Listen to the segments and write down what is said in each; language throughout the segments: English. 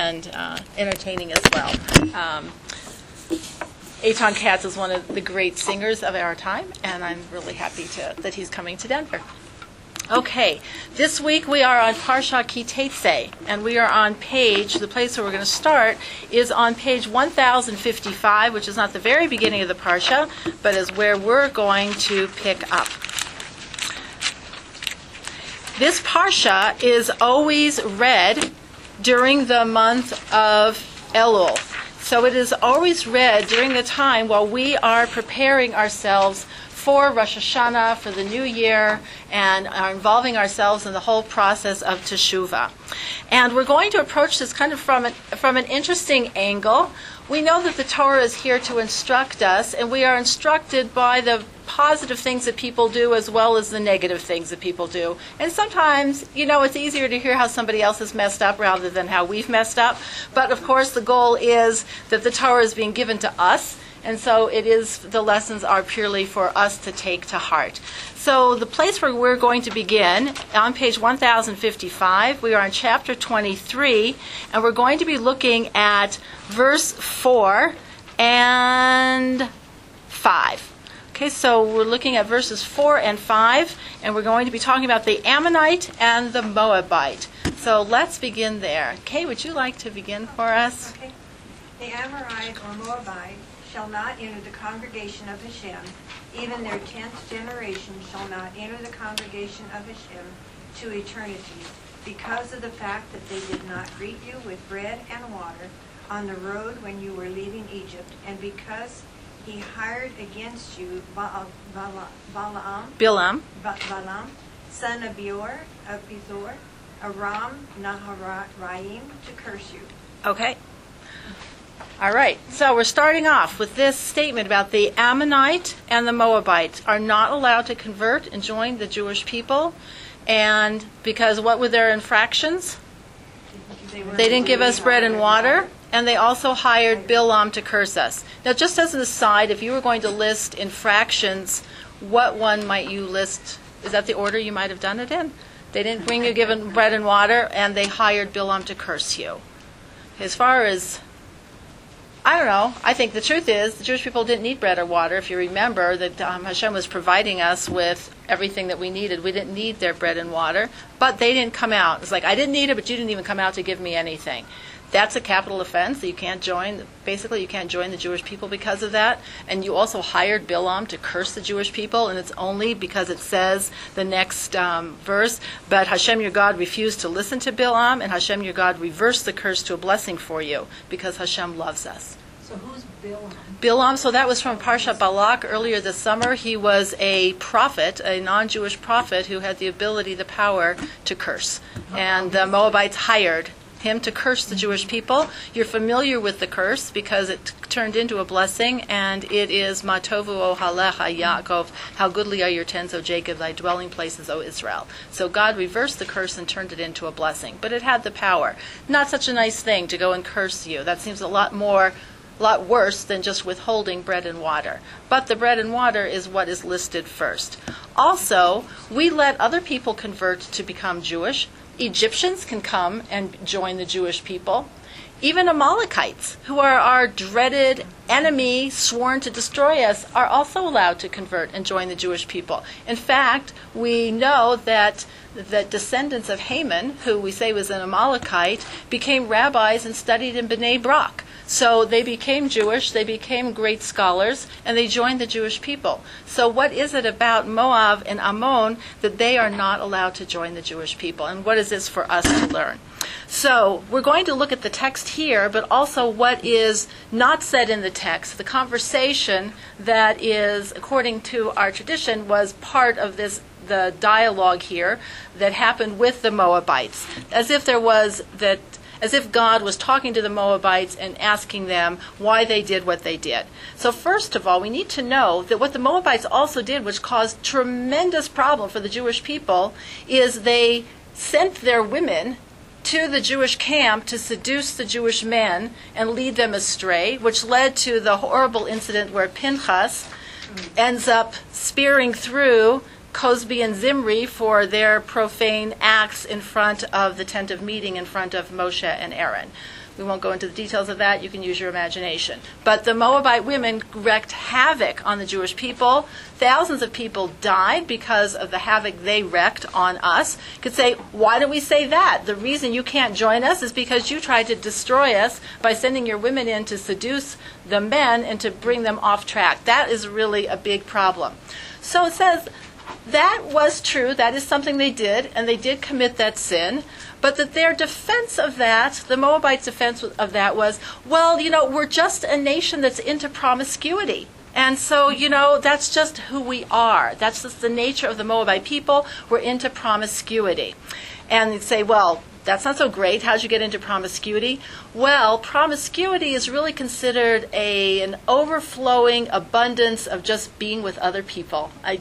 and entertaining as well. Eitan Katz is one of the great singers of our time, and I'm really happy that he's coming to Denver. Okay, this week we are on Parsha Ki Teitzei, and we are on the place where we're going to start is on page 1055, which is not the very beginning of the Parsha, but is where we're going to pick up. This Parsha is always read during the month of Elul. So it is always read during the time while we are preparing ourselves for Rosh Hashanah, for the new year, and are involving ourselves in the whole process of Teshuvah. And we're going to approach this kind of from an interesting angle. We know that the Torah is here to instruct us, and we are instructed by the positive things that people do as well as the negative things that people do. And sometimes, it's easier to hear how somebody else has messed up rather than how we've messed up. But of course, the goal is that the Torah is being given to us, and so the lessons are purely for us to take to heart. So the place where we're going to begin, on page 1055, we are in chapter 23, and we're going to be looking at verse 4 and 5. Okay, so we're looking at verses 4 and 5, and we're going to be talking about the Ammonite and the Moabite. So let's begin there. Kay, would you like to begin for us? Okay. The Amorite or Moabite shall not enter the congregation of Hashem. Even their 10th generation shall not enter the congregation of Hashem to eternity, because of the fact that they did not greet you with bread and water on the road when you were leaving Egypt, and because he hired against you Bilam, son of Beor, of Bezor, Aram Naharaim, to curse you. Okay. All right. So we're starting off with this statement about the Ammonite and the Moabite are not allowed to convert and join the Jewish people. And because what were their infractions? They didn't give us bread and water. And they also hired Bilam to curse us. Now, just as an aside, if you were going to list infractions, what one might you list? Is that the order you might have done it in? They didn't bring you given bread and water, and they hired Bilam to curse you. As far as, I don't know, I think the truth is the Jewish people didn't need bread or water. If you remember that Hashem was providing us with everything that we needed. We didn't need their bread and water, but they didn't come out. It's like, I didn't need it, but you didn't even come out to give me anything. That's a capital offense. You can't join the Jewish people because of that. And you also hired Bilam to curse the Jewish people, and it's only because it says the next verse, but Hashem your God refused to listen to Bilam, and Hashem your God reversed the curse to a blessing for you, because Hashem loves us. So who's Bilam? Bilam, so that was from Parshat Balak earlier this summer. He was a prophet, a non-Jewish prophet, who had the ability, the power to curse. And the Moabites hired him to curse the Jewish people. You're familiar with the curse because it turned into a blessing, and it is Matovu Ohalecha Yaakov, how goodly are your tents, O Jacob, thy dwelling places, O Israel. So God reversed the curse and turned it into a blessing, but it had the power. Not such a nice thing to go and curse you. That seems a lot worse than just withholding bread and water. But the bread and water is what is listed first. Also, we let other people convert to become Jewish. Egyptians can come and join the Jewish people. Even Amalekites, who are our dreaded enemy sworn to destroy us, are also allowed to convert and join the Jewish people. In fact, we know that the descendants of Haman, who we say was an Amalekite, became rabbis and studied in Bnei Brak. So they became Jewish, they became great scholars, and they joined the Jewish people. So what is it about Moab and Ammon that they are not allowed to join the Jewish people? And what is this for us to learn? So we're going to look at the text here, but also what is not said in the text. The conversation that is, according to our tradition, was part of the dialogue here that happened with the Moabites, as if God was talking to the Moabites and asking them why they did what they did. So first of all, we need to know that what the Moabites also did, which caused tremendous problem for the Jewish people, is they sent their women to the Jewish camp to seduce the Jewish men and lead them astray, which led to the horrible incident where Pinchas ends up spearing through Cosbi and Zimri for their profane acts in front of the tent of meeting in front of Moshe and Aaron. We won't go into the details of that. You can use your imagination. But the Moabite women wreaked havoc on the Jewish people. Thousands of people died because of the havoc they wreaked on us. You could say, why don't we say that? The reason you can't join us is because you tried to destroy us by sending your women in to seduce the men and to bring them off track. That is really a big problem. So it says that was true. That is something they did, and they did commit that sin. But that their defense of that, the Moabites' defense of that was, well, we're just a nation that's into promiscuity. And so, that's just who we are. That's just the nature of the Moabite people. We're into promiscuity. And they'd say, well, that's not so great. How'd you get into promiscuity? Well, promiscuity is really considered an overflowing abundance of just being with other people. We're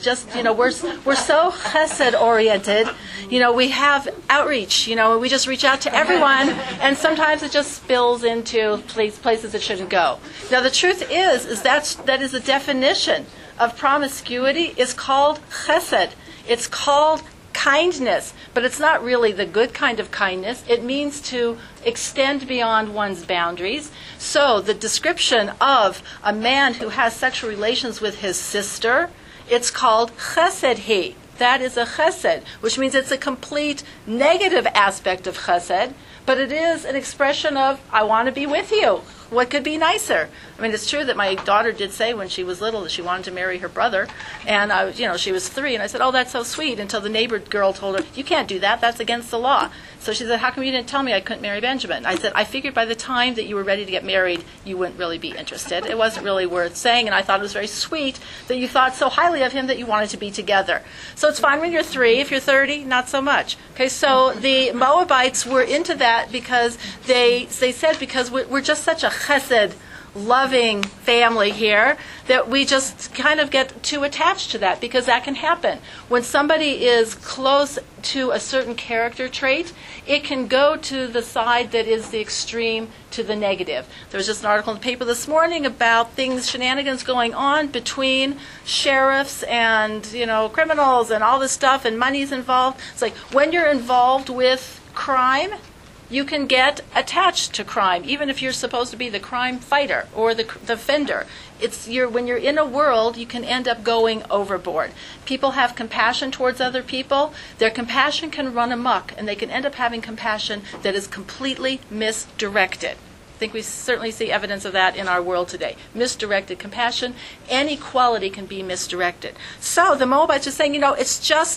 so chesed-oriented. We have outreach. We just reach out to everyone, and sometimes it just spills into places it shouldn't go. Now, the truth is that is the definition of promiscuity. It's called chesed. It's called kindness, but it's not really the good kind of kindness. It means to extend beyond one's boundaries. So the description of a man who has sexual relations with his sister, it's called chesed. That is a chesed, which means it's a complete negative aspect of chesed, but it is an expression of, I want to be with you. What could be nicer? I mean, it's true that my daughter did say when she was little that she wanted to marry her brother, and she was 3, and I said, oh, that's so sweet, until the neighbor girl told her, you can't do that, that's against the law. So she said, how come you didn't tell me I couldn't marry Benjamin? I said, I figured by the time that you were ready to get married, you wouldn't really be interested. It wasn't really worth saying, and I thought it was very sweet that you thought so highly of him that you wanted to be together. So it's fine when you're 3. If you're 30, not so much. Okay, so the Moabites were into that because they said, because we're just such a chesed, loving family here, that we just kind of get too attached to that, because that can happen. When somebody is close to a certain character trait, it can go to the side that is the extreme to the negative. There was just an article in the paper this morning about shenanigans going on between sheriffs and, criminals and all this stuff, and money's involved. It's like, when you're involved with crime, you can get attached to crime, even if you're supposed to be the crime fighter or the fender. When you're in a world, you can end up going overboard. People have compassion towards other people. Their compassion can run amok, and they can end up having compassion that is completely misdirected. I think we certainly see evidence of that in our world today. Misdirected compassion, any quality can be misdirected. So the Moabites are saying, it's just,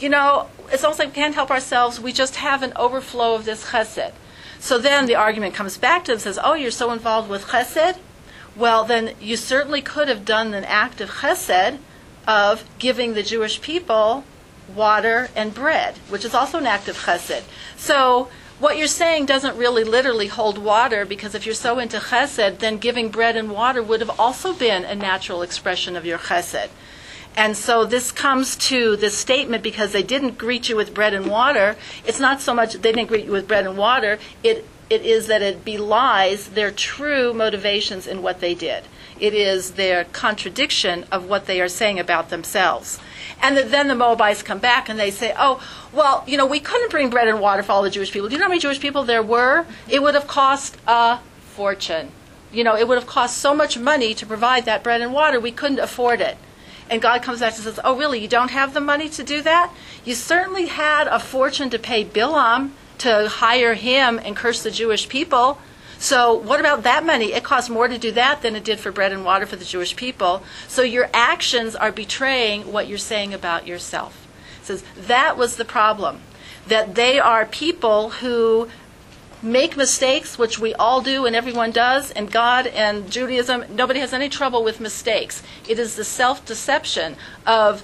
it's almost like we can't help ourselves. We just have an overflow of this chesed. So then the argument comes back to them and says, oh, you're so involved with chesed? Well, then you certainly could have done an act of chesed of giving the Jewish people water and bread, which is also an act of chesed. So what you're saying doesn't really literally hold water, because if you're so into chesed, then giving bread and water would have also been a natural expression of your chesed. And so this comes to this statement, because they didn't greet you with bread and water. It's not so much they didn't greet you with bread and water. It is that it belies their true motivations in what they did. It is their contradiction of what they are saying about themselves. And then the Moabites come back and they say, oh, well, we couldn't bring bread and water for all the Jewish people. Do you know how many Jewish people there were? It would have cost a fortune. It would have cost so much money to provide that bread and water, we couldn't afford it. And God comes back and says, oh, really, you don't have the money to do that? You certainly had a fortune to pay Bilam to hire him and curse the Jewish people. So what about that money? It costs more to do that than it did for bread and water for the Jewish people. So your actions are betraying what you're saying about yourself. It says that was the problem, that they are people who make mistakes, which we all do and everyone does, and God and Judaism, nobody has any trouble with mistakes. It is the self-deception of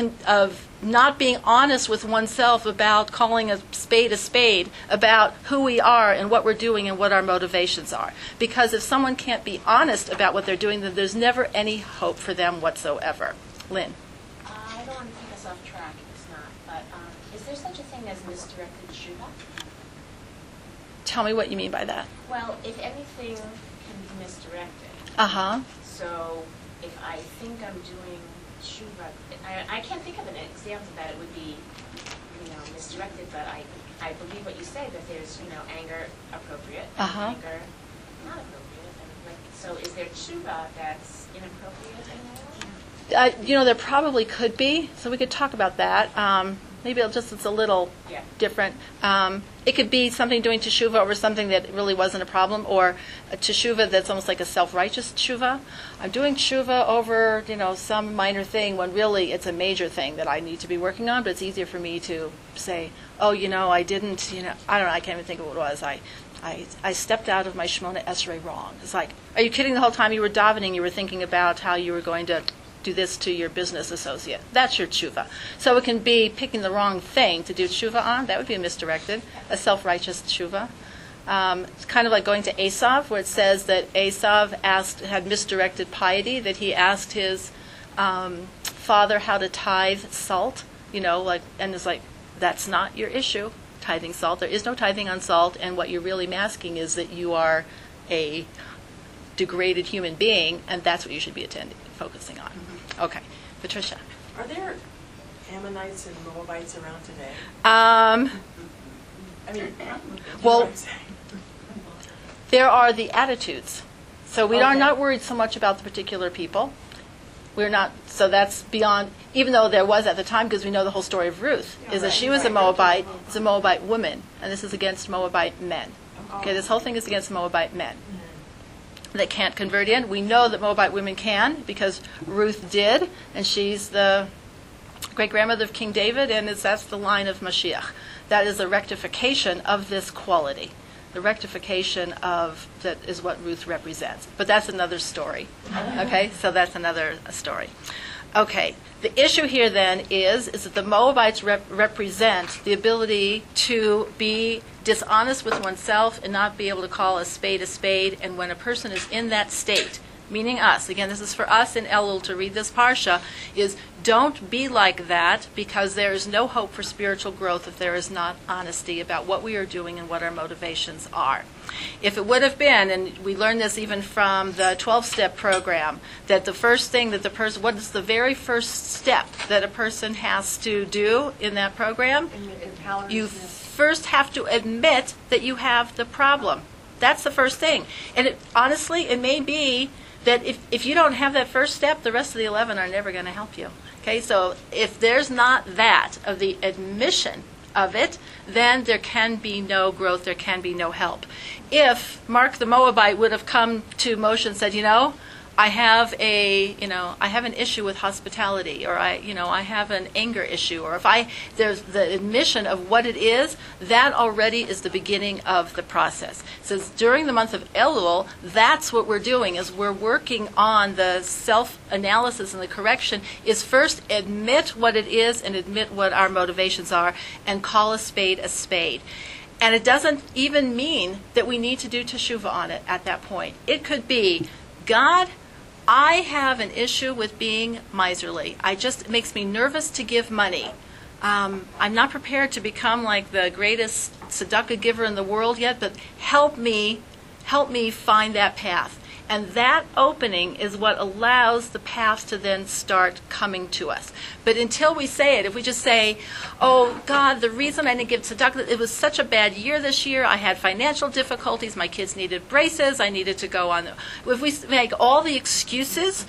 not being honest with oneself about calling a spade, about who we are and what we're doing and what our motivations are. Because if someone can't be honest about what they're doing, then there's never any hope for them whatsoever. Lynn? I don't want to take us off track if it's not, but is there such a thing as misdirected tshuva? Tell me what you mean by that. Well, if anything can be misdirected. Uh-huh. So if I think I'm doing tshuva, I can't think of an example that it would be, misdirected, but I I believe what you say, that there's, anger appropriate, Uh-huh. and anger not appropriate. And so is there tshuva that's inappropriate in that? There probably could be, so we could talk about that. Maybe it's a little Yeah. different. It could be something doing teshuva over something that really wasn't a problem, or a teshuva that's almost like a self-righteous teshuva. I'm doing teshuva over, some minor thing when really it's a major thing that I need to be working on, but it's easier for me to say, oh, I didn't, I don't know, I can't even think of what it was. I stepped out of my Shemona Esrei wrong. It's like, are you kidding? The whole time you were davening, you were thinking about how you were going to do this to your business associate. That's your tshuva. So it can be picking the wrong thing to do tshuva on. That would be a misdirected, a self-righteous tshuva. It's kind of like going to Esav, where it says that Esav had misdirected piety, that he asked his father how to tithe salt, and it's like, that's not your issue, tithing salt. There is no tithing on salt, and what you're really masking is that you are a degraded human being, and that's what you should be focusing on. Okay, Patricia. Are there Ammonites and Moabites around today? Um, I mean, well, what I'm saying? there are the attitudes. So we are Okay. not worried so much about the particular people. We're not, so that's beyond, even though there was at the time, because we know the whole story of Ruth, is that she was a Moabite, it's a Moabite woman, and this is against Moabite men. Okay, this whole thing is against Moabite men that can't convert in. We know that Moabite women can, because Ruth did, and she's the great-grandmother of King David, and that's the line of Mashiach. That is a rectification of this quality. The rectification of that is what Ruth represents. But that's another story. Okay, so that's another story. Okay, the issue here then is that the Moabites represent the ability to be dishonest with oneself and not be able to call a spade, and when a person is in that state, meaning us, again, this is for us in Elul to read this parsha, is don't be like that, because there is no hope for spiritual growth if there is not honesty about what we are doing and what our motivations are. If it would have been, and we learned this even from the 12-step program, that the first thing that the person, what is the very first step that a person has to do in that program? You first have to admit that you have the problem. That's the first thing. And honestly, it may be that if you don't have that first step, the rest of the 11 are never going to help you. Okay, so if there's not that of the admission of it, then there can be no growth, there can be no help. If Mark the Moabite would have come to Moshe and said, I have an issue with hospitality, or I have an anger issue, or there's the admission of what it is, that already is the beginning of the process. So during the month of Elul, that's what we're doing, is we're working on the self-analysis and the correction, is first admit what it is and admit what our motivations are and call a spade a spade. And it doesn't even mean that we need to do teshuva on it at that point. It could be, God, I have an issue with being miserly. It makes me nervous to give money. I'm not prepared to become like the greatest tzedakah giver in the world yet, but help me find that path. And that opening is what allows the path to then start coming to us. But until we say it, if we just say, oh, God, the reason I didn't give tzedakah, it was such a bad year this year, I had financial difficulties, my kids needed braces, I needed to go on. If we make all the excuses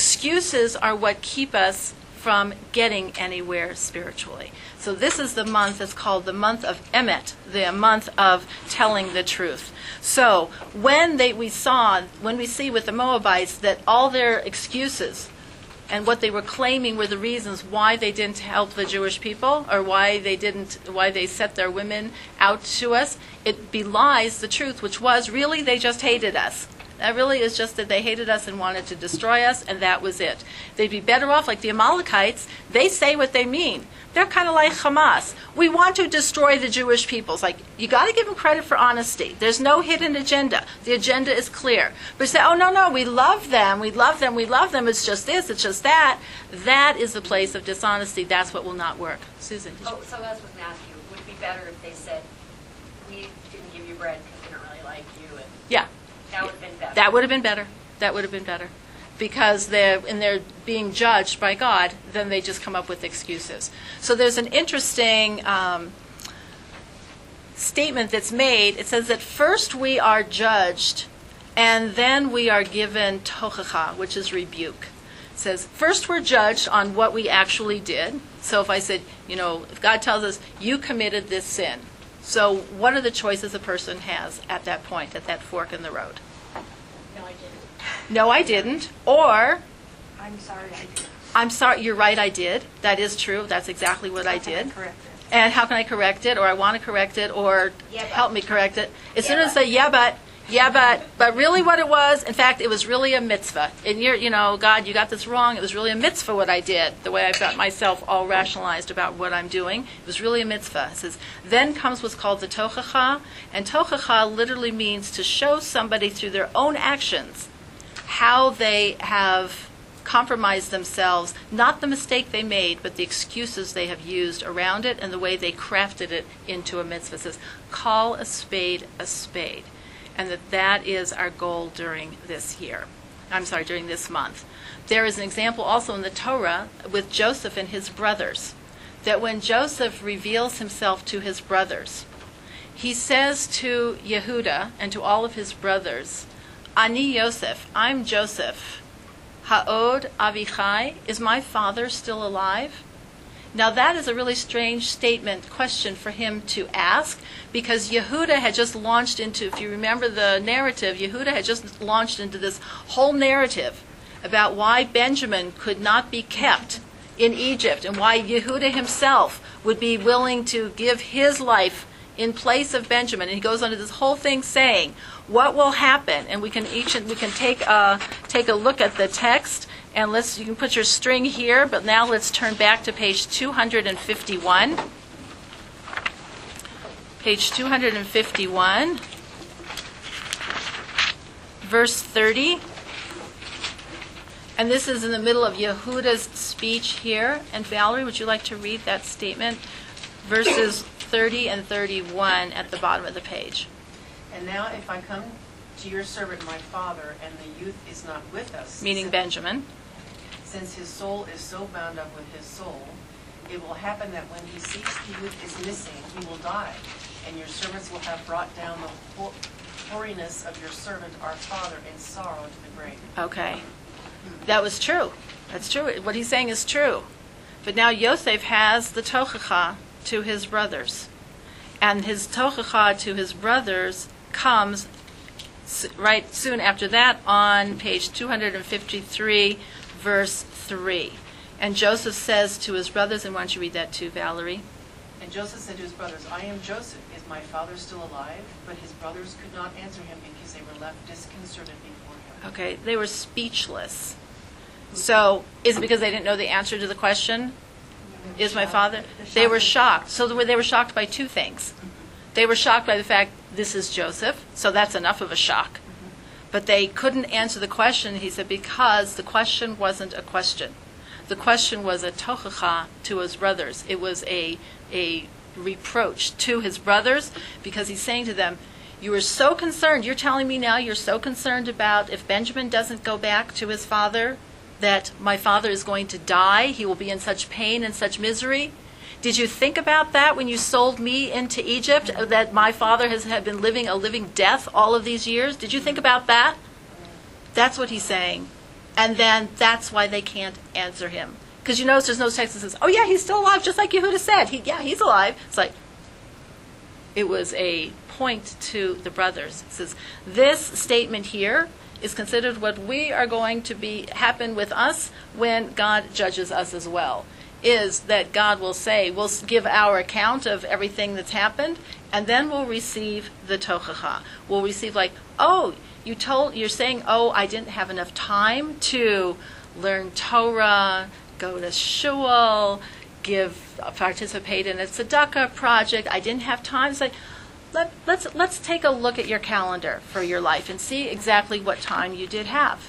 are what keep us from getting anywhere spiritually. So this is the month that's called the month of Emet, the month of telling the truth. So when we see with the Moabites that all their excuses and what they were claiming were the reasons why they didn't help the Jewish people, or why they set their women out to us, it belies the truth, which was really they just hated us. That really is just that they hated us and wanted to destroy us, and that was it. They'd be better off, like the Amalekites, they say what they mean. They're kind of like Hamas. We want to destroy the Jewish people. It's like, you got to give them credit for honesty. There's no hidden agenda. The agenda is clear. But you say, oh, no, we love them, it's just this, it's just that. That is the place of dishonesty. That's what will not work. Susan. So as with Matthew, would it be better if they said, we didn't give you bread because we don't really like you? And Yeah. that would have been better. That would have been better. Because they're being judged by God, then they just come up with excuses. So there's an interesting statement that's made. It says that first we are judged, and then we are given tochacha, which is rebuke. It says, first we're judged on what we actually did. So if I said, if God tells us, you committed this sin, so what are the choices a person has at that point, at that fork in the road? No, I didn't. No, I didn't. Or, I'm sorry I did. I'm sorry, you're right, I did. That is true. That's exactly what I How can I did. correct it? And how can I correct it? Or I want to correct it, or Yeah, but- help me correct it. As Yeah, soon as I but- say, but really what it was, in fact, it was really a mitzvah. And God, you got this wrong. It was really a mitzvah what I did, the way I've got myself all rationalized about what I'm doing. It was really a mitzvah. It says, then comes what's called the tochacha. And tochacha literally means to show somebody through their own actions how they have compromised themselves, not the mistake they made, but the excuses they have used around it and the way they crafted it into a mitzvah. It says, call a spade a spade. And that is our goal during this year. During this month. There is an example also in the Torah with Joseph and his brothers, that when Joseph reveals himself to his brothers, he says to Yehuda and to all of his brothers, Ani Yosef, I'm Joseph. Ha'od Avichai, is my father still alive? Now that is a really strange question for him to ask, because Yehuda had just launched into, if you remember the narrative, Yehuda had just launched into this whole narrative about why Benjamin could not be kept in Egypt and why Yehuda himself would be willing to give his life in place of Benjamin. And he goes on to this whole thing saying, what will happen? And we can take a look at the text. And you can put your string here, but now let's turn back to page 251. Page 251, verse 30. And this is in the middle of Yehuda's speech here. And Valerie, would you like to read that statement? Verses 30 and 31 at the bottom of the page. And now if I come to your servant my father, and the youth is not with us, Meaning Benjamin. since his soul is so bound up with his soul, it will happen that when he sees the youth is missing, he will die, and your servants will have brought down the hoariness of your servant our father in sorrow to the grave. Okay. That was true. That's true. What he's saying is true. But now Yosef has the tochacha to his brothers. And his tochacha to his brothers comes right soon after that on page 253, verse 3. And Joseph says to his brothers, and why don't you read that too, Valerie? And Joseph said to his brothers, I am Joseph. Is my father still alive? But his brothers could not answer him because they were left disconcerted before him. Okay, they were speechless. So, is it because they didn't know the answer to the question? Is my father? They were shocked. So they were shocked by two things. They were shocked by the fact this is Joseph, so that's enough of a shock. But they couldn't answer the question, he said, because the question wasn't a question. The question was a tochacha to his brothers. It was a reproach to his brothers, because he's saying to them, you were so concerned, you're telling me now you're so concerned about if Benjamin doesn't go back to his father, that my father is going to die, he will be in such pain and such misery. Did you think about that when you sold me into Egypt, that my father had been living a living death all of these years? Did you think about that? That's what he's saying. And then that's why they can't answer him. Because you notice there's no text that says, oh yeah, he's still alive, just like Yehuda said. He's alive. It's like, it was a point to the brothers. It says, this statement here is considered what we are going to happen with us when God judges us as well. Is that God will say, we'll give our account of everything that's happened, and then we'll receive the tochacha. We'll receive you're saying, I didn't have enough time to learn Torah, go to shul, participate in a tzedakah project. I didn't have time. It's like, let's take a look at your calendar for your life and see exactly what time you did have.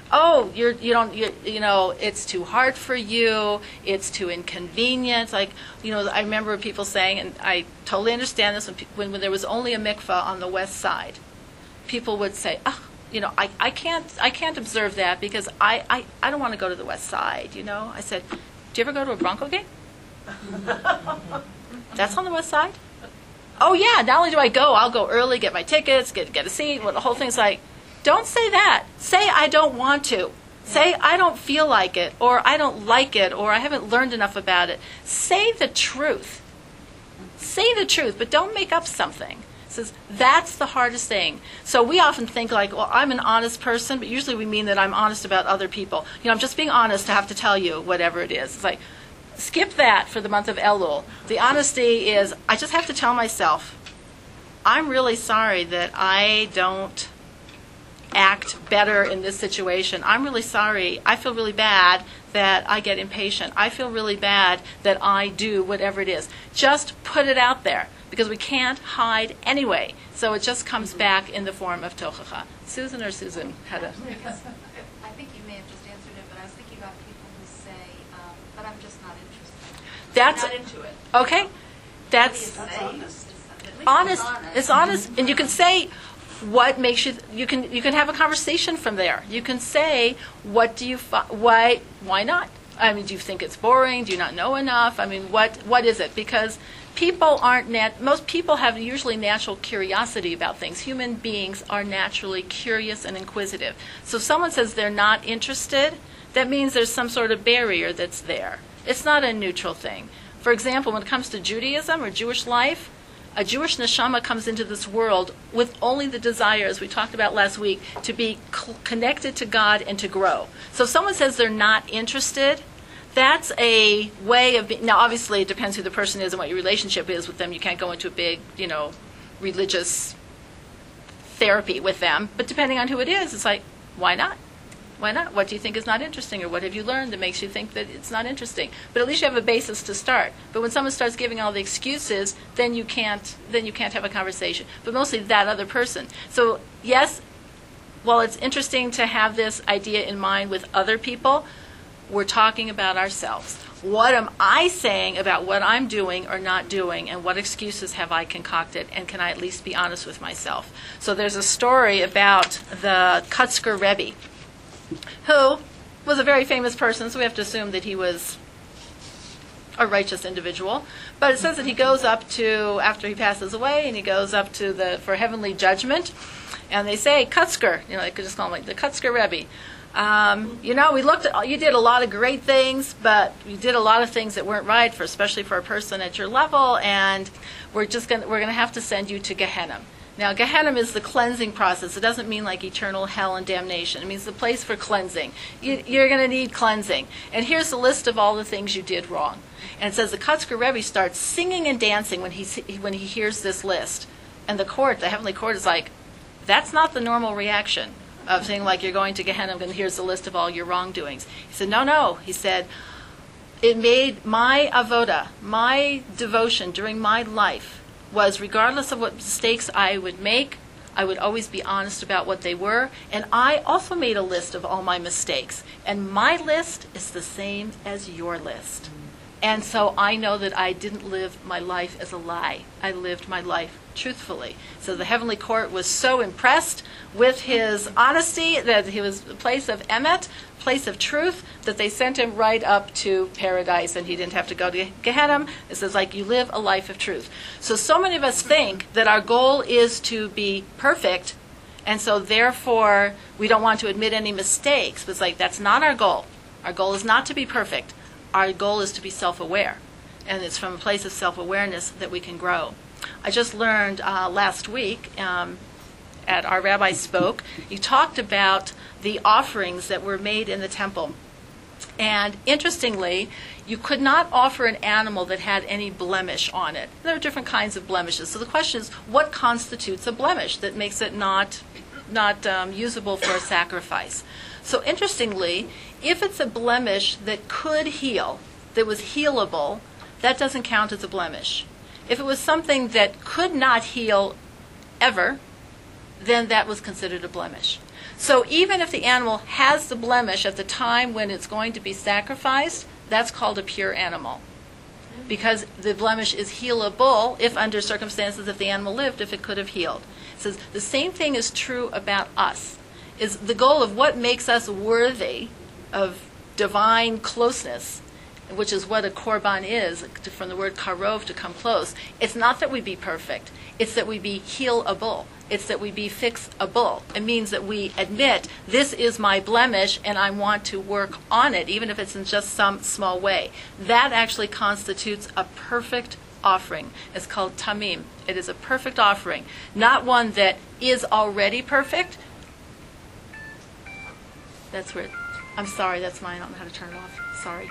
It's too hard for you, it's too inconvenient. I remember people saying, and I totally understand this, when there was only a mikveh on the west side, people would say, I can't observe that because I don't want to go to the west side, I said, do you ever go to a Bronco game? That's on the west side? oh yeah, not only do I go, I'll go early, get my tickets, get a seat. Well, the whole thing's like, don't say that. Say I don't want to. Say I don't feel like it, or I don't like it, or I haven't learned enough about it. Say the truth. Say the truth, but don't make up something. It says that's the hardest thing. So we often think like, well, I'm an honest person, but usually we mean that I'm honest about other people. I'm just being honest to have to tell you whatever it is. It's like, skip that for the month of Elul. The honesty is, I just have to tell myself, I'm really sorry that I don't act better in this situation. I'm really sorry. I feel really bad that I get impatient. I feel really bad that I do whatever it is. Just put it out there, because we can't hide anyway. So it just comes back in the form of tochacha. Susan had a... I think you may have just answered it, but I was thinking about people who say, but I'm just not interested. That's I'm not into it. okay. That's honest. It's honest, and you can say what makes you. You can have a conversation from there. You can say, what do you why not? I mean, do you think it's boring? Do you not know enough? I mean, what is it? Because people aren't most people have usually natural curiosity about things. Human beings are naturally curious and inquisitive. So if someone says they're not interested, that means there's some sort of barrier that's there. It's not a neutral thing. For example, when it comes to Judaism or Jewish life, a Jewish neshama comes into this world with only the desire, as we talked about last week, to be connected to God and to grow. So if someone says they're not interested, that's a way of being. Now, obviously, it depends who the person is and what your relationship is with them. You can't go into a big, religious therapy with them. But depending on who it is, it's like, why not? Why not? What do you think is not interesting, or what have you learned that makes you think that it's not interesting? But at least you have a basis to start. But when someone starts giving all the excuses, then you can't have a conversation. But mostly that other person. So yes, while it's interesting to have this idea in mind with other people, we're talking about ourselves. What am I saying about what I'm doing or not doing, and what excuses have I concocted, and can I at least be honest with myself? So there's a story about the Kutzker Rebbe, who was a very famous person, so we have to assume that he was a righteous individual. But it says that he goes up to, after he passes away, and he goes up to for heavenly judgment, and they say, Kutzker, they could just call him like the Kutzker Rebbe. We looked at, you did a lot of great things, but you did a lot of things that weren't right, especially for a person at your level, and we're going to have to send you to Gehenna. Now, Gehenna is the cleansing process. It doesn't mean like eternal hell and damnation. It means the place for cleansing. You're going to need cleansing. And here's the list of all the things you did wrong. And it says the Kutzker Rebbe starts singing and dancing when he hears this list. And the heavenly court, is like, that's not the normal reaction of saying like you're going to Gehenna and here's the list of all your wrongdoings. He said, no. He said, it made my avoda, my devotion during my life, was regardless of what mistakes I would make, I would always be honest about what they were. And I also made a list of all my mistakes. And my list is the same as your list. And so I know that I didn't live my life as a lie. I lived my life truthfully. So the heavenly court was so impressed with his honesty that he was a place of emet, place of truth, that they sent him right up to paradise, and he didn't have to go to Gehenna. It says, like, you live a life of truth. So many of us think that our goal is to be perfect, and so therefore we don't want to admit any mistakes. But it's like, that's not our goal. Our goal is not to be perfect. Our goal is to be self-aware. And it's from a place of self-awareness that we can grow. I just learned last week at our rabbi spoke, he talked about the offerings that were made in the temple. And interestingly, you could not offer an animal that had any blemish on it. There are different kinds of blemishes. So the question is, what constitutes a blemish that makes it not usable for a sacrifice? So interestingly, if it's a blemish that could heal, that was healable, that doesn't count as a blemish. If it was something that could not heal ever, then that was considered a blemish. So even if the animal has the blemish at the time when it's going to be sacrificed, that's called a pure animal. Because the blemish is healable if under circumstances, if the animal lived, if it could have healed. It says the same thing is true about us. Is the goal of what makes us worthy of divine closeness which is what a korban is, from the word karov, to come close. It's not that we be perfect. It's that we be healable. It's that we be fixable. It means that we admit, this is my blemish and I want to work on it, even if it's in just some small way. That actually constitutes a perfect offering. It's called tamim. It is a perfect offering, not one that is already perfect. That's where, I'm sorry, that's mine. I don't know how to turn it off. Sorry.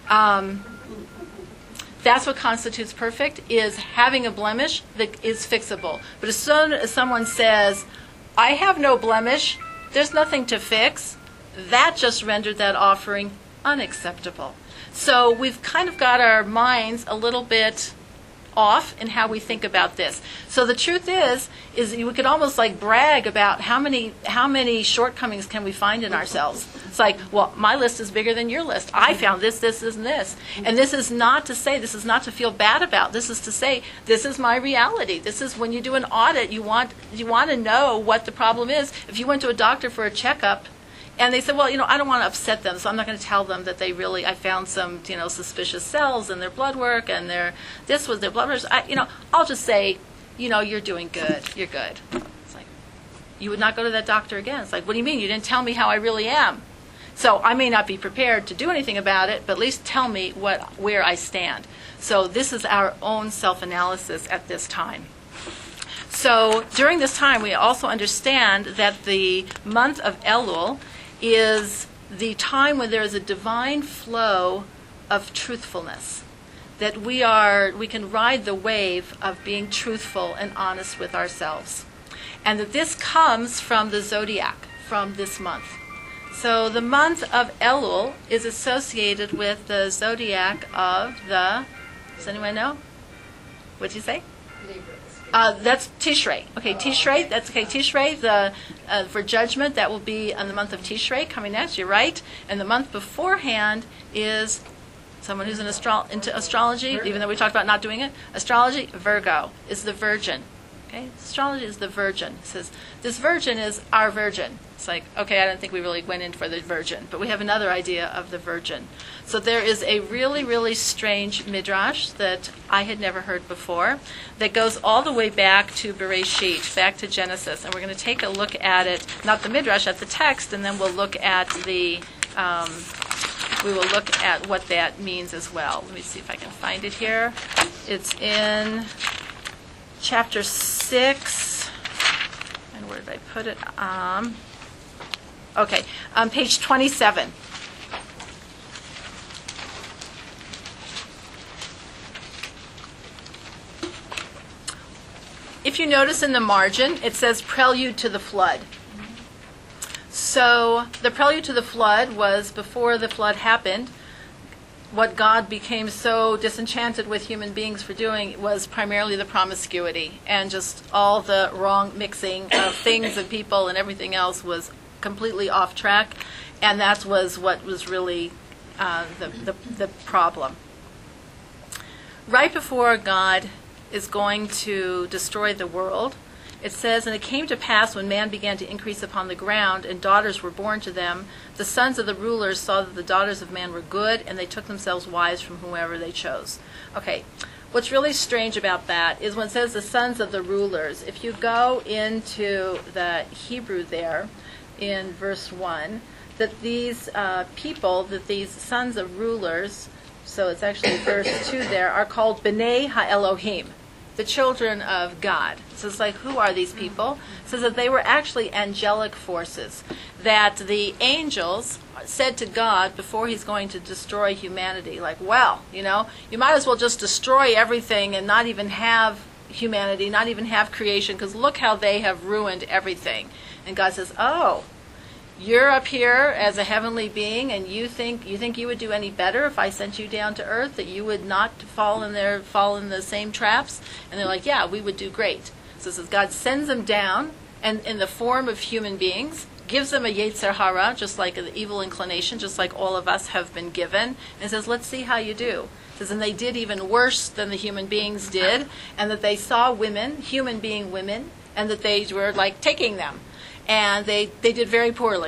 That's what constitutes perfect, is having a blemish that is fixable. But as soon as someone says, I have no blemish, there's nothing to fix, that just rendered that offering unacceptable. So we've kind of got our minds a little bit off in how we think about this. So the truth is we could almost like brag about how many shortcomings can we find in ourselves. It's like, well, my list is bigger than your list. I found this, and this. And this is not to say, this is not to feel bad about. This is to say, this is my reality. This is when you do an audit, you want to know what the problem is. If you went to a doctor for a checkup, and they said, well, I don't want to upset them, so I'm not going to tell them that I found some, suspicious cells in their blood work, and this was their blood work. I'll just say, you're doing good. You're good. It's like, you would not go to that doctor again. It's like, what do you mean? You didn't tell me how I really am. So I may not be prepared to do anything about it, but at least tell me where I stand. So this is our own self-analysis at this time. So during this time, we also understand that the month of Elul is the time when there is a divine flow of truthfulness, that we can ride the wave of being truthful and honest with ourselves, and that this comes from the zodiac, from this month. So the month of Elul is associated with the zodiac of does anyone know? What did you say? That's Tishrei. Okay, Tishrei. That's okay. Tishrei. For judgment, that will be on the month of Tishrei coming next. You're right. And the month beforehand is someone who's into astrology, even though we talked about not doing it. Astrology, Virgo, is the Virgin. Okay, astrology is the Virgin. It says this Virgin is our Virgin. It's like, okay, I don't think we really went in for the Virgin, but we have another idea of the Virgin. So there is a really, really strange midrash that I had never heard before that goes all the way back to Bereshit, back to Genesis, and we're going to take a look at it, not the midrash, at the text, and then we'll look at we will look at what that means as well. Let me see if I can find it here. It's in chapter 6, and where did I put it? Okay, on page 27. If you notice in the margin, it says prelude to the flood. So the prelude to the flood was before the flood happened. What God became so disenchanted with human beings for doing was primarily the promiscuity, and just all the wrong mixing of things and people and everything else was completely off track, and that was what was really the problem. Right before God is going to destroy the world, it says, and it came to pass when man began to increase upon the ground, and daughters were born to them, the sons of the rulers saw that the daughters of man were good, and they took themselves wives from whomever they chose. Okay, what's really strange about that is when it says the sons of the rulers, if you go into the Hebrew there, in verse 1, that these people, that these sons of rulers, so it's actually verse 2 there, are called B'nai HaElohim, the children of God. So it's like, who are these people? It says that they were actually angelic forces, that the angels said to God before he's going to destroy humanity, like, well, you might as well just destroy everything and not even have humanity, not even have creation, because look how they have ruined everything. And God says, oh, you're up here as a heavenly being, and you think you would do any better if I sent you down to earth, that you would not fall in the same traps? And they're like, yeah, we would do great. So it says God sends them down, and in the form of human beings, gives them a Yetzer Hara, just like an evil inclination, just like all of us have been given, and says, let's see how you do. It says, and they did even worse than the human beings did, and that they saw women, human being women, and that they were like taking them. And they did very poorly.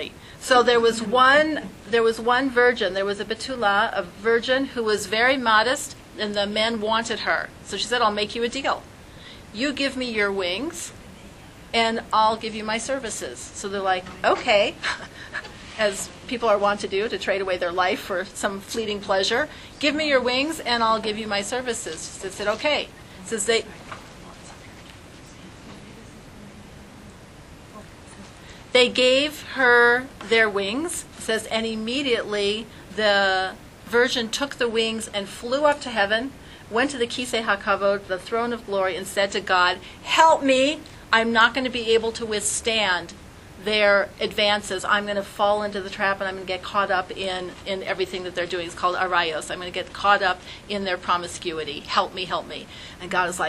So there was one virgin. There was a Betula, a virgin who was very modest, and the men wanted her. So she said, "I'll make you a deal. You give me your wings, and I'll give you my services." So they're like, "Okay," as people are wont to do, to trade away their life for some fleeting pleasure. "Give me your wings, and I'll give you my services." She said, "Okay." Says they gave her their wings. It says, and immediately the virgin took the wings and flew up to heaven, went to the Kisei HaKavod, the throne of glory, and said to God, "Help me! I'm not going to be able to withstand their advances. I'm going to fall into the trap, and I'm going to get caught up in everything that they're doing." It's called arayos. I'm going to get caught up in their promiscuity. Help me, help me. And God is like,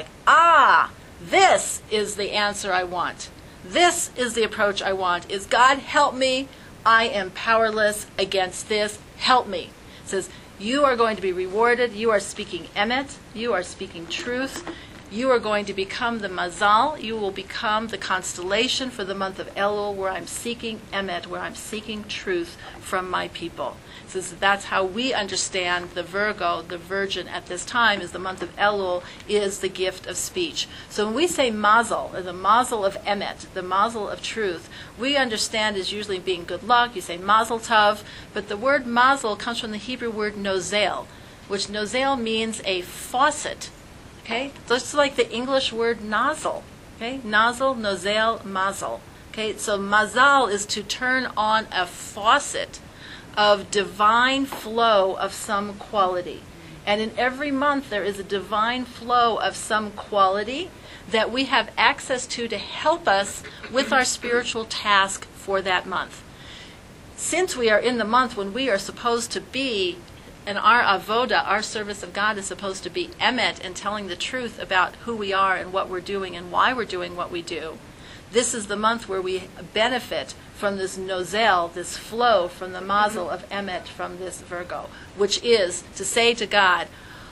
this is the answer I want. This is the approach I want. Is God, help me. I am powerless against this. Help me. It says, you are going to be rewarded. You are speaking emet. You are speaking truth. You are going to become the mazal. You will become the constellation for the month of Elul, where I'm seeking emet, where I'm seeking truth from my people. So that's how we understand the Virgo, the virgin at this time, is the month of Elul, is the gift of speech. So when we say mazel, or the mazel of emet, the mazel of truth, we understand as usually being good luck. You say mazel tov, but the word mazel comes from the Hebrew word nozel, which nozel means a faucet. Okay, just like the English word nozzle. Okay, nozzle, nozel, mazel. Okay, so mazal is to turn on a faucet of divine flow of some quality. And in every month there is a divine flow of some quality that we have access to help us with our spiritual task for that month. Since we are in the month when we are supposed to be, and our avoda, our service of God, is supposed to be emet and telling the truth about who we are and what we're doing and why we're doing what we do. This is the month where we benefit from this nozel, this flow from the mazel of emet from this Virgo, which is to say to God,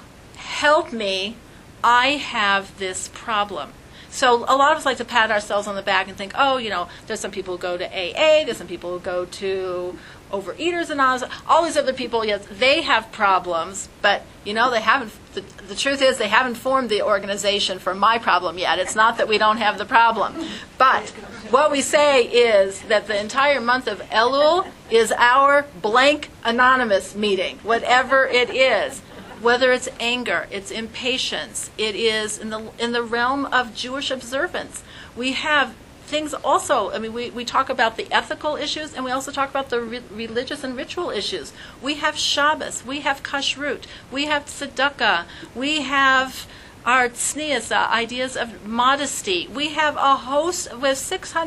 help me, I have this problem. So a lot of us like to pat ourselves on the back and think, there's some people who go to AA, there's some people who go to Overeaters Anonymous, all these other people, yes, they have problems, but, they haven't, the truth is they haven't formed the organization for my problem yet. It's not that we don't have the problem. But what we say is that the entire month of Elul is our blank anonymous meeting, whatever it is. Whether it's anger, it's impatience, it is in the realm of Jewish observance. We have things also, we talk about the ethical issues, and we also talk about the religious and ritual issues. We have Shabbos, we have Kashrut, we have Tzedakah, we have our tznius, ideas of modesty. We have a host with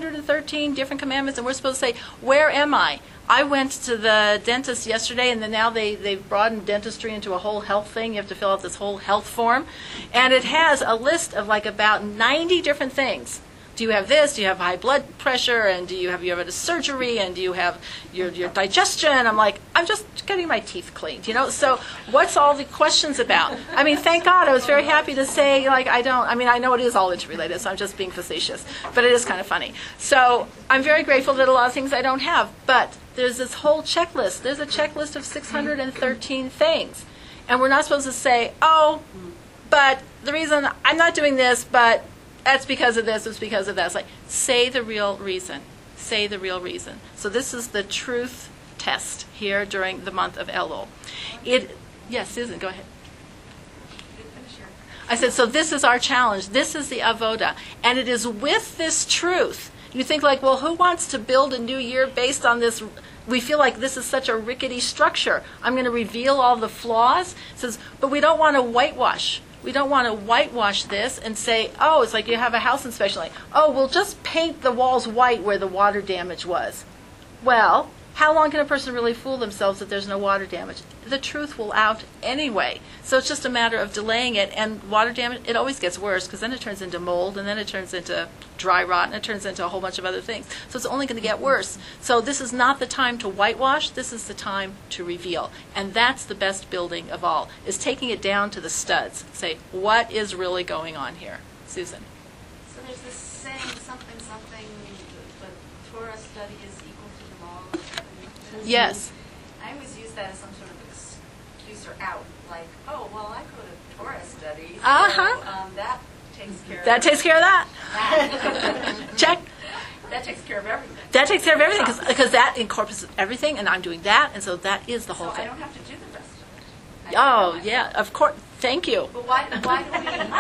613 different commandments, and we're supposed to say, where am I? I went to the dentist yesterday, and then now they've broadened dentistry into a whole health thing. You have to fill out this whole health form. And it has a list of about 90 different things. Do you have this? Do you have high blood pressure? And do you have a surgery? And do you have your digestion? I'm like, I'm just getting my teeth cleaned, So what's all the questions about? Thank God. I was very happy to say, I know it is all interrelated, so I'm just being facetious. But it is kind of funny. So I'm very grateful that a lot of things I don't have. But there's this whole checklist. There's a checklist of 613 things. And we're not supposed to say, but the reason I'm not doing this, but that's because of this, it's because of that. It's like, say the real reason. Say the real reason. So this is the truth test here during the month of Elul. Yes, Susan, go ahead. I said, so this is our challenge. This is the avoda. And it is with this truth. You think who wants to build a new year based on this? We feel like this is such a rickety structure. I'm going to reveal all the flaws. It says, but we don't want to whitewash. We don't want to whitewash this and say, it's like you have a house inspection, we'll just paint the walls white where the water damage was. Well, how long can a person really fool themselves that there's no water damage? The truth will out anyway. So it's just a matter of delaying it. And water damage, it always gets worse because then it turns into mold, and then it turns into dry rot, and it turns into a whole bunch of other things. So it's only going to get worse. So this is not the time to whitewash. This is the time to reveal. And that's the best building of all, is taking it down to the studs. Say, what is really going on here? Susan. So there's this saying, something, the Torah study is equal to the law. Yes. I always use that as some sort of excuse or out, like, oh, well, I go to Torah study, so that takes care That of takes care of that. that. Check. That takes care of everything. That takes care of everything because that incorporates everything, and I'm doing that, and so that is the whole So I thing. don't have to do the rest of it. Oh, yeah, of course. Thank you. But why do we? Why do we have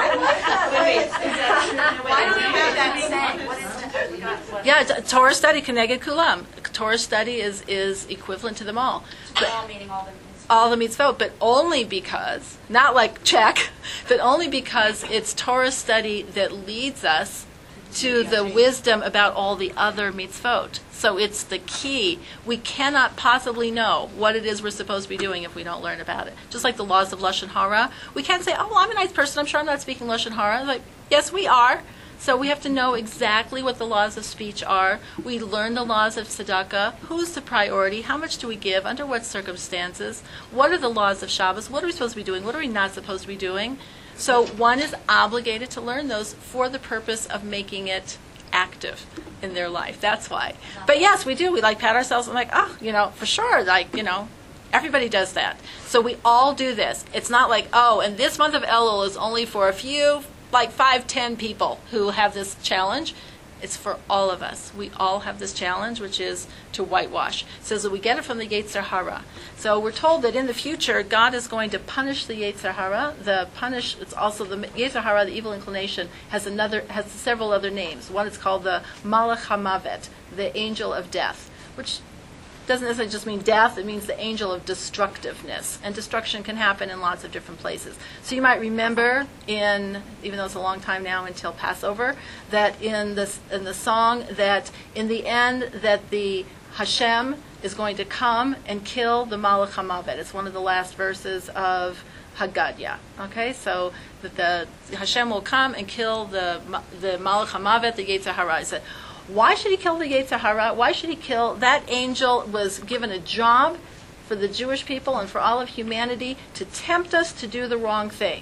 that saying? What is that? Yeah, Torah study, Keneged Kulam. Torah study is equivalent to them all. All meaning all the. All the mitzvot, but only because, not like check, but only because it's Torah study that leads us to the wisdom about all the other mitzvot. So it's the key. We cannot possibly know what it is we're supposed to be doing if we don't learn about it. Just like the laws of Lashon Hara. We can't say, oh, well, I'm a nice person, I'm sure I'm not speaking Lashon Hara. Like, yes, we are. So we have to know exactly what the laws of speech are. We learn the laws of tzedakah. Who's the priority? How much do we give? Under what circumstances? What are the laws of Shabbos? What are we supposed to be doing? What are we not supposed to be doing? So one is obligated to learn those for the purpose of making it active in their life. That's why. But yes, we do. We like pat ourselves and like, oh, for sure. Like, everybody does that. So we all do this. It's not like, oh, and this month of Elul is only for a few, like 5-10 people who have this challenge. It's for all of us. We all have this challenge, which is to whitewash. It says that we get it from the Yetzer Hara. So we're told that in the future, God is going to punish the Yetzer Hara. It's also the Yetzer Hara, the evil inclination, has several other names. One is called the Malach HaMavet, the angel of death, which doesn't necessarily just mean death, it means the angel of destructiveness. And destruction can happen in lots of different places. So you might remember even though it's a long time now until Passover, that in the song that in the end that the Hashem is going to come and kill the Malach HaMavet. It's one of the last verses of Haggadah. Okay, so that the Hashem will come and kill the Malach HaMavet, the Yetzer Hara. I said, why should he kill the Yetzer Hara? Why should he kill? That angel was given a job for the Jewish people and for all of humanity to tempt us to do the wrong thing.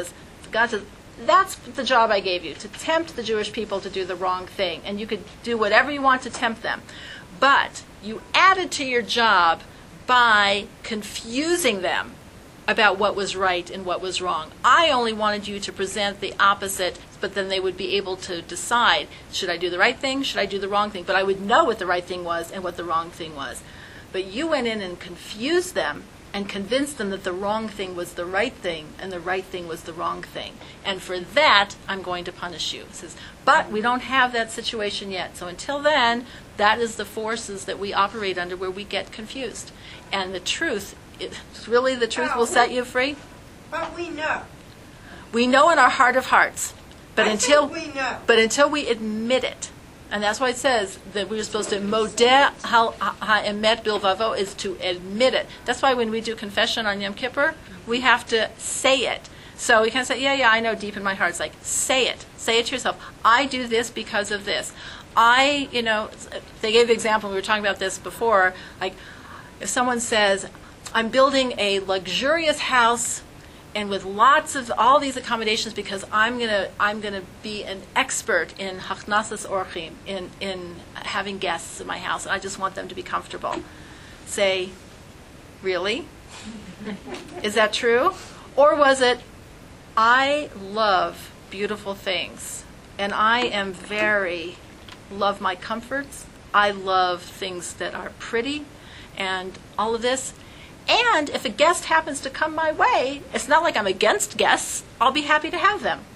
God says, that's the job I gave you, to tempt the Jewish people to do the wrong thing. And you could do whatever you want to tempt them. But you added to your job by confusing them about what was right and what was wrong. I only wanted you to present the opposite, but then they would be able to decide, should I do the right thing, should I do the wrong thing? But I would know what the right thing was and what the wrong thing was. But you went in and confused them and convinced them that the wrong thing was the right thing and the right thing was the wrong thing. And for that, I'm going to punish you. It says, but we don't have that situation yet. So until then, that is the forces that we operate under where we get confused. And the truth, really the truth will set you free. But we know. We know in our heart of hearts. But I until think we know. But until we admit it, and that's why it says that we're supposed to modeh ha'emet bilvavo, is to admit it. That's why when we do confession on Yom Kippur, we have to say it. So we can't say, yeah, I know deep in my heart. It's like, say it. Say it to yourself. I do this because of this. They gave the example, we were talking about this before, like if someone says, I'm building a luxurious house and with lots of all these accommodations because I'm gonna be an expert in hachnasas orchim, in having guests in my house, and I just want them to be comfortable. Say, really? Is that true? Or was it, I love beautiful things, and I love my comforts. I love things that are pretty, and all of this. And if a guest happens to come my way, it's not like I'm against guests. I'll be happy to have them.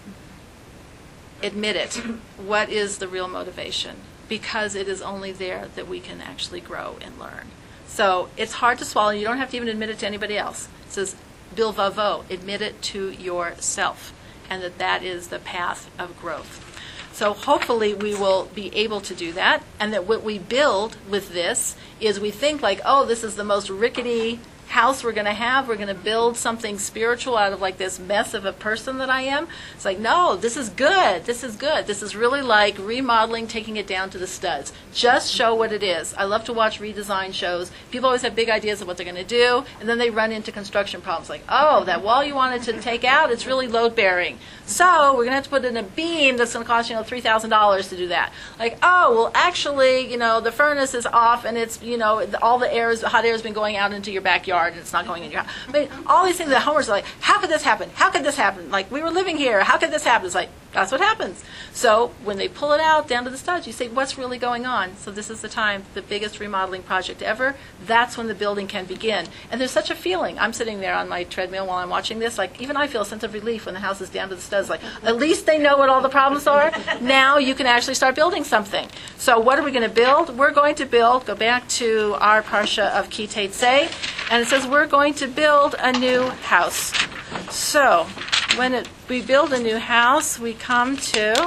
Admit it. What is the real motivation? Because it is only there that we can actually grow and learn. So it's hard to swallow. You don't have to even admit it to anybody else. It says, bilvavo, admit it to yourself, and that is the path of growth. So hopefully we will be able to do that, and that what we build with this is we think like, oh, this is the most rickety house we're going to have. We're going to build something spiritual out of like this mess of a person that I am. It's like, no, this is good. This is good. This is really like remodeling, taking it down to the studs. Just show what it is. I love to watch redesign shows. People always have big ideas of what they're going to do, and then they run into construction problems like, oh, that wall you wanted to take out, it's really load-bearing. So we're going to have to put in a beam that's going to cost, $3,000 to do that. Like, oh, well, actually, the furnace is off, and it's, all the hot air has been going out into your backyard, and it's not going in your house. I mean, all these things that homeowners are like, how could this happen? How could this happen? Like, we were living here. How could this happen? It's like, that's what happens. So when they pull it out down to the studs, you say, what's really going on? So this is the time, the biggest remodeling project ever. That's when the building can begin. And there's such a feeling. I'm sitting there on my treadmill while I'm watching this. Like, even I feel a sense of relief when the house is down to the studs. Like, at least they know what all the problems are. Now you can actually start building something. So what are we going to build? We're going to build, go back to our Parsha of Ki Teitzei, and it says we're going to build a new house. So when we build a new house, we come to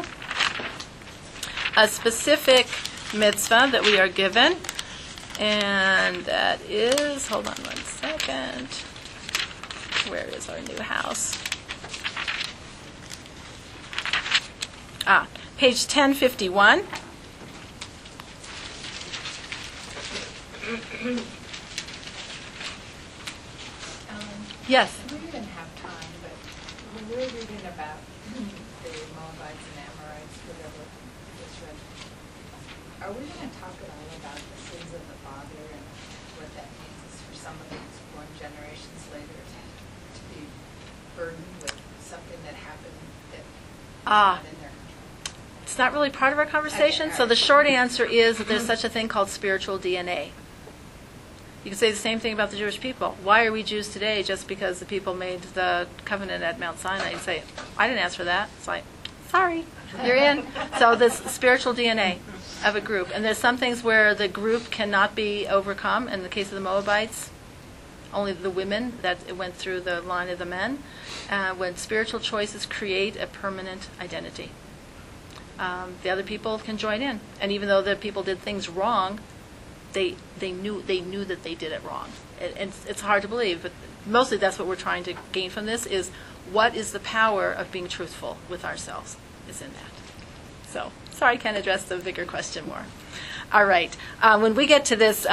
a specific mitzvah that we are given, and that is, hold on one second, where is our new house? Page 1051. Yes. We didn't have time, but when we were reading about the Moabites and Amorites, whatever this read, are we going to talk at all about the sins of the father and what that means for some of these born generations later to be burdened with something that happened that not in their control? It's not really part of our conversation, so the short answer is that there's such a thing called spiritual DNA. You can say the same thing about the Jewish people. Why are we Jews today just because the people made the covenant at Mount Sinai? You say, I didn't ask for that. It's like, sorry, you're in. So this spiritual DNA of a group. And there's some things where the group cannot be overcome. In the case of the Moabites, only the women, that it went through the line of the men. When spiritual choices create a permanent identity. The other people can join in. And even though the people did things wrong, they knew that they did it wrong. And it's hard to believe, but mostly that's what we're trying to gain from this is what is the power of being truthful with ourselves is in that. So, sorry I can't address the bigger question more. All right. When we get to this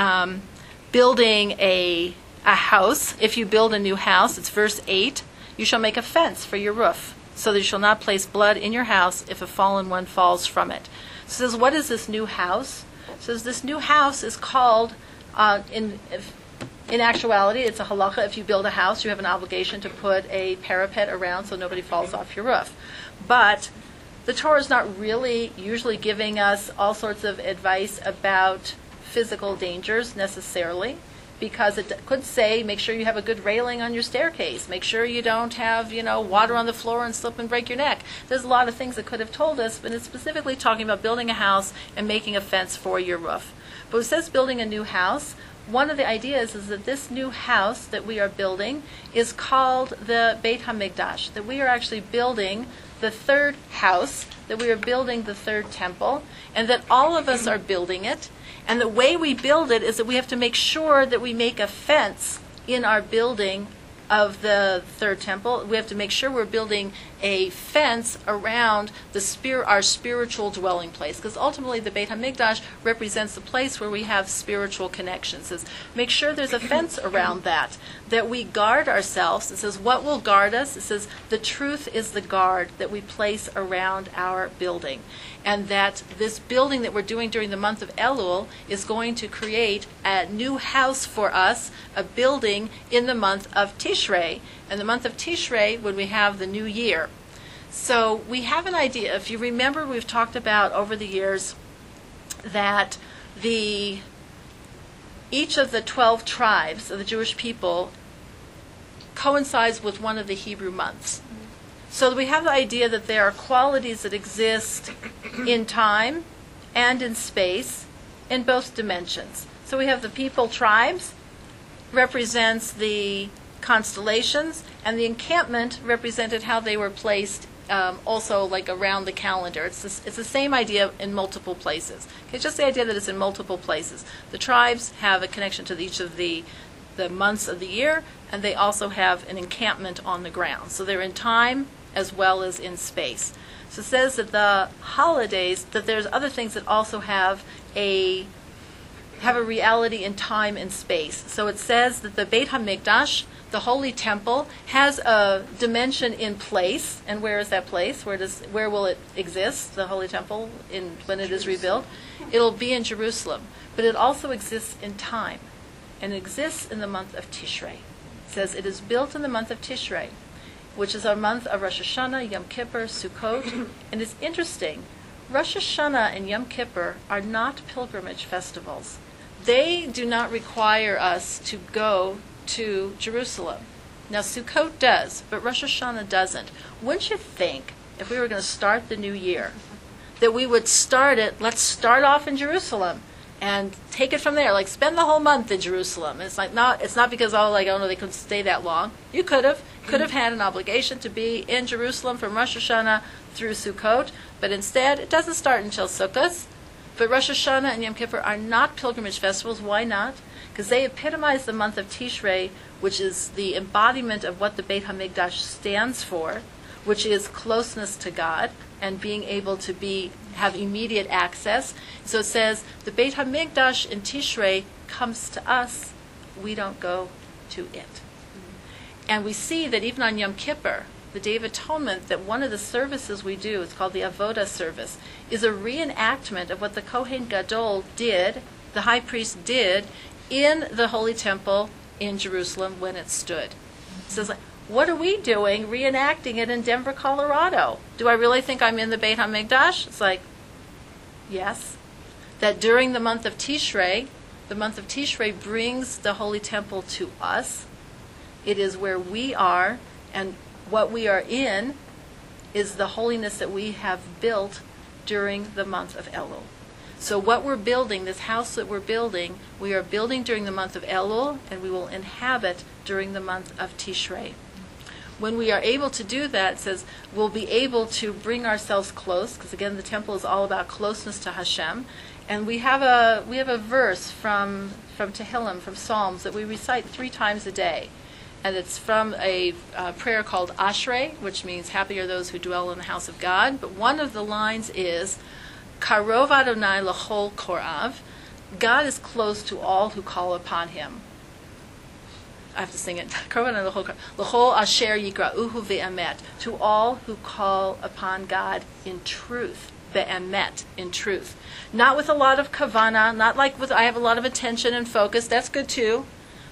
building a house, if you build a new house, it's verse 8, you shall make a fence for your roof, so that you shall not place blood in your house if a fallen one falls from it. So it says, what is this new house? Says this new house is called, in actuality, it's a halacha. If you build a house, you have an obligation to put a parapet around so nobody falls off your roof. But the Torah is not really usually giving us all sorts of advice about physical dangers necessarily, because it could say, make sure you have a good railing on your staircase. Make sure you don't have, water on the floor and slip and break your neck. There's a lot of things that could have told us, but it's specifically talking about building a house and making a fence for your roof. But it says building a new house. One of the ideas is that this new house that we are building is called the Beit HaMikdash, that we are actually building the third house, that we are building the third temple, and that all of us are building it. And the way we build it is that we have to make sure that we make a fence in our building of the third temple. We have to make sure we're building a fence around our spiritual dwelling place, because ultimately the Beit HaMikdash represents the place where we have spiritual connections. It says, make sure there's a fence around that we guard ourselves. It says, what will guard us? It says, the truth is the guard that we place around our building. And that this building that we're doing during the month of Elul is going to create a new house for us, a building in the month of Tishrei. And the month of Tishrei, when we have the new year. So we have an idea. If you remember, we've talked about over the years that each of the 12 tribes of the Jewish people coincides with one of the Hebrew months. So we have the idea that there are qualities that exist in time and in space in both dimensions. So we have the people tribes, represents the constellations, and the encampment represented how they were placed also like around the calendar. It's the same idea in multiple places. Okay, just the idea that it's in multiple places. The tribes have a connection to each of the the months of the year, and they also have an encampment on the ground. So they're in time as well as in space. So it says that the holidays, that there's other things that also have a reality in time and space. So it says that the Beit HaMikdash, the Holy Temple, has a dimension in place. And where is that place? Where will it exist, the Holy Temple, when it is rebuilt? It'll be in Jerusalem. But it also exists in time. And it exists in the month of Tishrei. It says it is built in the month of Tishrei, which is our month of Rosh Hashanah, Yom Kippur, Sukkot. And it's interesting, Rosh Hashanah and Yom Kippur are not pilgrimage festivals. They do not require us to go to Jerusalem. Now Sukkot does, but Rosh Hashanah doesn't. Wouldn't you think, if we were going to start the new year, that we would let's start off in Jerusalem and take it from there, like spend the whole month in Jerusalem. It's not because, they couldn't stay that long. You could have had an obligation to be in Jerusalem from Rosh Hashanah through Sukkot, but instead it doesn't start until Sukkot. But Rosh Hashanah and Yom Kippur are not pilgrimage festivals. Why not? Because they epitomize the month of Tishrei, which is the embodiment of what the Beit HaMikdash stands for, which is closeness to God and being able to have immediate access. So it says the Beit HaMikdash in Tishrei comes to us. We don't go to it. And we see that even on Yom Kippur, the Day of Atonement, that one of the services we do, it's called the Avodah service, is a reenactment of what the Kohen Gadol did, the high priest did, in the Holy Temple in Jerusalem when it stood. So it's like, what are we doing reenacting it in Denver, Colorado? Do I really think I'm in the Beit HaMikdash? It's like, yes. That during the month of Tishrei brings the Holy Temple to us. It is where we are, and what we are in is the holiness that we have built during the month of Elul. So what we're building, this house that we're building, we are building during the month of Elul, and we will inhabit during the month of Tishrei. When we are able to do that, it says we'll be able to bring ourselves close, because again, the temple is all about closeness to Hashem. And we have a verse from Tehillim, from Psalms, that we recite 3 times a day. And it's from a prayer called Ashrei, which means happy are those who dwell in the house of God. But one of the lines is, Karov Adonai l'chol korav. God is close to all who call upon him. I have to sing it. Karov Adonai l'chol korav. L'chol asher yikra'uhu ve'emet. To all who call upon God in truth. Ve'emet, in truth. Not with a lot of kavana, not like I have a lot of attention and focus. That's good too.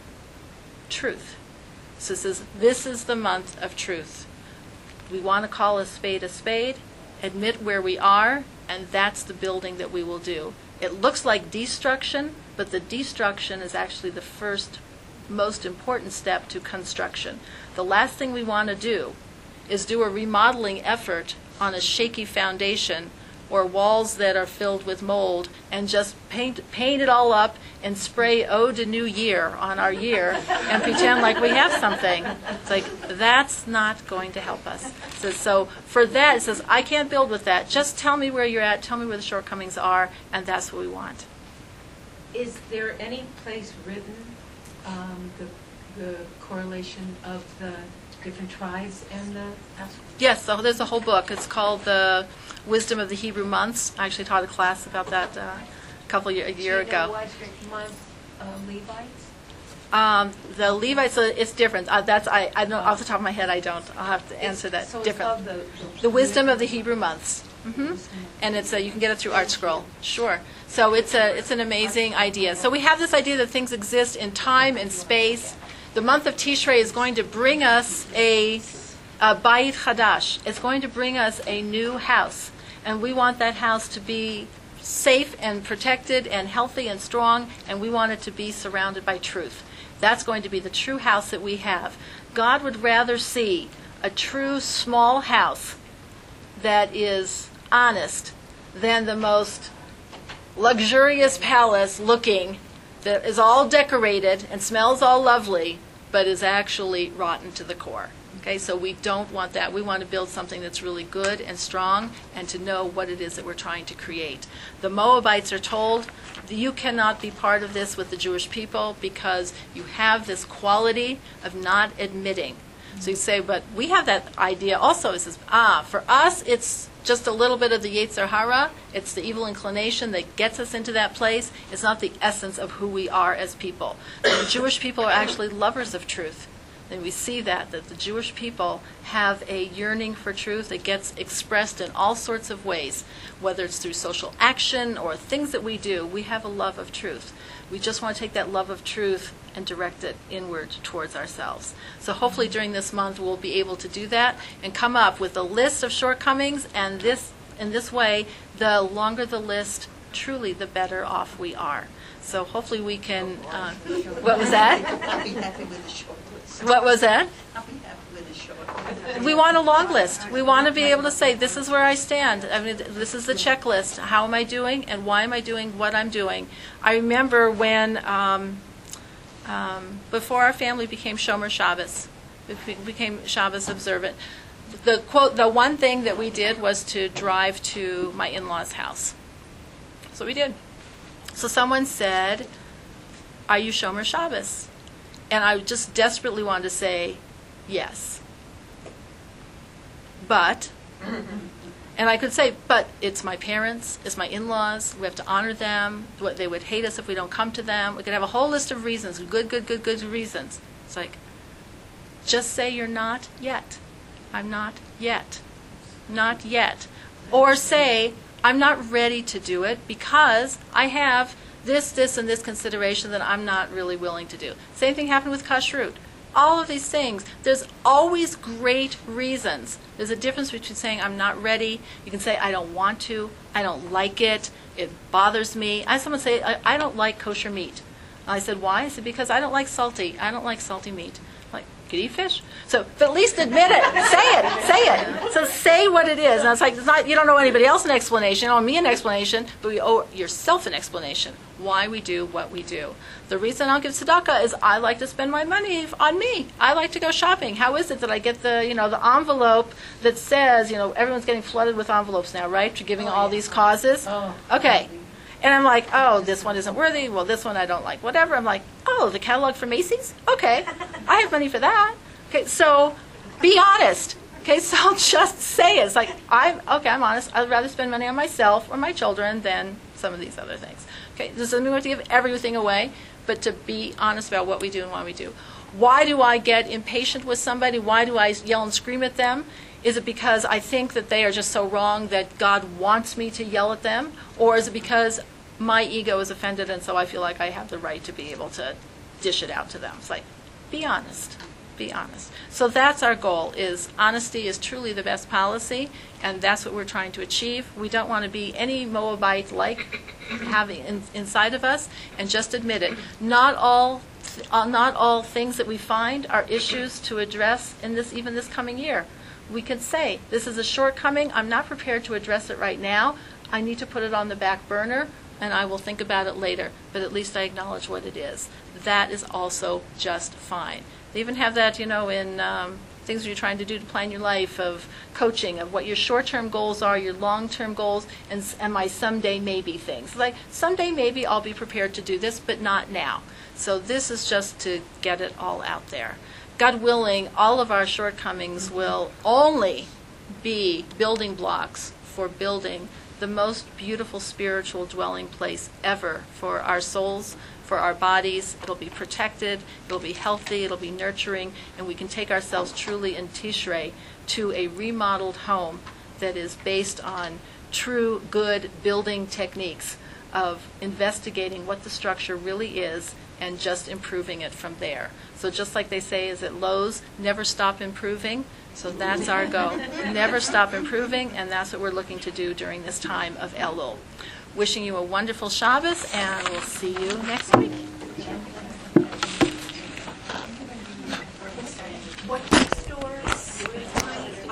Truth. So it says, this is the month of truth. We want to call a spade, admit where we are, and that's the building that we will do. It looks like destruction, but the destruction is actually the first most important step to construction. The last thing we want to do is do a remodeling effort on a shaky foundation or walls that are filled with mold and just paint it all up and spray Ode to New Year on our year and pretend like we have something. It's like, that's not going to help us. So for that, it says, I can't build with that. Just tell me where you're at, tell me where the shortcomings are, and that's what we want. Is there any place written the correlation of the different tribes and the Passover? Yes, so there's a whole book. It's called The Wisdom of the Hebrew Months. I actually taught a class about that a year ago. Do you know what month Levites? The Levites, it's different. I know off the top of my head, I don't. I'll have to answer that so different. It's The Wisdom of the Hebrew Months. Mm-hmm. And it's you can get it through ArtScroll. Sure. So it's an amazing idea. So we have this idea that things exist in time and space. The month of Tishrei is going to bring us a Bayit Chadash. It's going to bring us a new house. And we want that house to be safe and protected and healthy and strong, and we want it to be surrounded by truth. That's going to be the true house that we have. God would rather see a true small house that is honest than the most luxurious palace looking that is all decorated and smells all lovely, but is actually rotten to the core. Okay, so we don't want that. We want to build something that's really good and strong and to know what it is that we're trying to create. The Moabites are told, you cannot be part of this with the Jewish people because you have this quality of not admitting. So you say, but we have that idea also. It says, for us, it's just a little bit of the Yetzer Hara. It's the evil inclination that gets us into that place. It's not the essence of who we are as people. The Jewish people are actually lovers of truth. And we see that the Jewish people have a yearning for truth that gets expressed in all sorts of ways, whether it's through social action or things that we do. We have a love of truth. We just want to take that love of truth and direct it inward towards ourselves. So hopefully during this month we'll be able to do that and come up with a list of shortcomings, and in this way, the longer the list, truly the better off we are. So hopefully we can, what was that? I'll be happy with a short list. What was that? I'll be happy with a short list. We want a long list. We want to be able to say, this is where I stand. I mean, this is the checklist. How am I doing and why am I doing what I'm doing? I remember when, before our family became Shomer Shabbos, became Shabbos observant, the one thing that we did was to drive to my in-laws' house. So we did. So someone said, are you Shomer Shabbos? And I just desperately wanted to say, yes. But, and I could say, but it's my parents, it's my in-laws, we have to honor them, they would hate us if we don't come to them. We could have a whole list of reasons, good reasons. It's like, just say you're not yet. I'm not yet. Not yet. Or say, I'm not ready to do it because I have this, and this consideration that I'm not really willing to do. Same thing happened with kashrut. All of these things, there's always great reasons. There's a difference between saying I'm not ready. You can say I don't want to, I don't like it, it bothers me. I had someone say I don't like kosher meat. I said, why? I said, because I don't like salty meat. I'm like, you could eat fish? So, but at least admit it. Say it. So say what it is. And it's like, it's not, you don't owe anybody else an explanation, you don't owe me an explanation, but we owe yourself an explanation why we do what we do. The reason I'll give tzedakah is I like to spend my money on me. I like to go shopping. How is it that I get the envelope that says, everyone's getting flooded with envelopes now, right? For giving all these causes. Okay. And I'm like, oh, this one isn't worthy. Well, this one I don't like. Whatever. I'm like, oh, the catalog for Macy's? Okay. I have money for that. Okay, so be honest. Okay, so just say it. It's like, I'm honest. I'd rather spend money on myself or my children than some of these other things. Okay, this doesn't mean we have to give everything away, but to be honest about what we do and why we do. Why do I get impatient with somebody? Why do I yell and scream at them? Is it because I think that they are just so wrong that God wants me to yell at them? Or is it because my ego is offended and so I feel like I have the right to be able to dish it out to them? It's like, be honest. Be honest. So that's our goal, is honesty is truly the best policy, and that's what we're trying to achieve. We don't want to be any Moabite-like having inside of us, and just admit it. Not all things that we find are issues to address in even this coming year. We can say, this is a shortcoming, I'm not prepared to address it right now, I need to put it on the back burner, and I will think about it later, but at least I acknowledge what it is. That is also just fine. They even have that, in things you're trying to do to plan your life, of coaching, of what your short-term goals are, your long-term goals, and my someday maybe things. Like, someday maybe I'll be prepared to do this, but not now. So this is just to get it all out there. God willing, all of our shortcomings will only be building blocks for building the most beautiful spiritual dwelling place ever for our souls, for our bodies. It'll be protected, it'll be healthy, it'll be nurturing, and we can take ourselves truly in Tishrei to a remodeled home that is based on true good building techniques of investigating what the structure really is and just improving it from there. So just like they say is at Lowe's, never stop improving. So that's our goal. Never stop improving, and that's what we're looking to do during this time of Elul. Wishing you a wonderful Shabbos, and we'll see you next week.